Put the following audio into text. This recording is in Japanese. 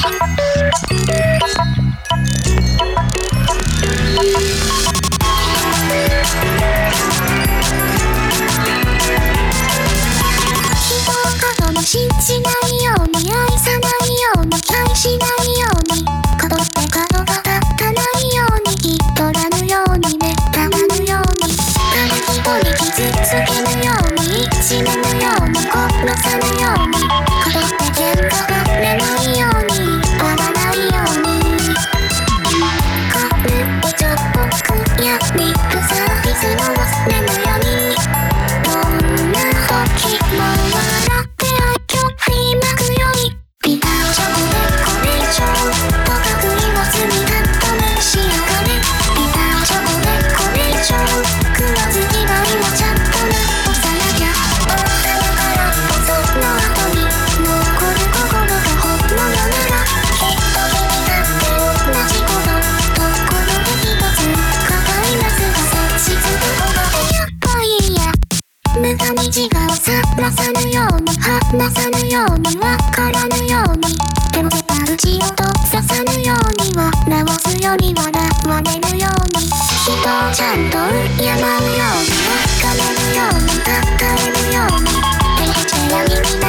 信じないように愛さないように愛しないように角って角が立たないようにきっとらぬようにねたまぬように誰一人傷つけぬように死ぬように殺さぬように角って喧嘩が出ないように割らないようにこれってちょっと悔やみくさいつも忘れぬようにどんな時も笑って振りまくよりビターチョコでこれ以上とかくりも罪だった召し上がれビターチョコでこれ以上食わず嫌いもちゃんとなおさなきゃ王様からその後に残る心が本物ならきっと君だって同じことところで一つ抱えますが切実な方がやっぱいいや無駄に自我をさらさぬように話さぬようにわからぬようにでも絶対口をとささぬように笑わすより笑われるように人をちゃんと敬うようにわかれるように抱えるように手を手や耳